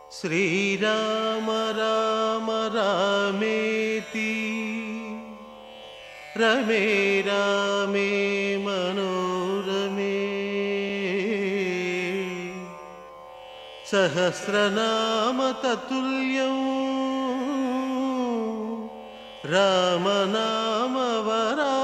శ్రీరామ రామ రామేతి రమే రామే మనోరమే సహస్రనామ తతుల్యం రామనామ వరా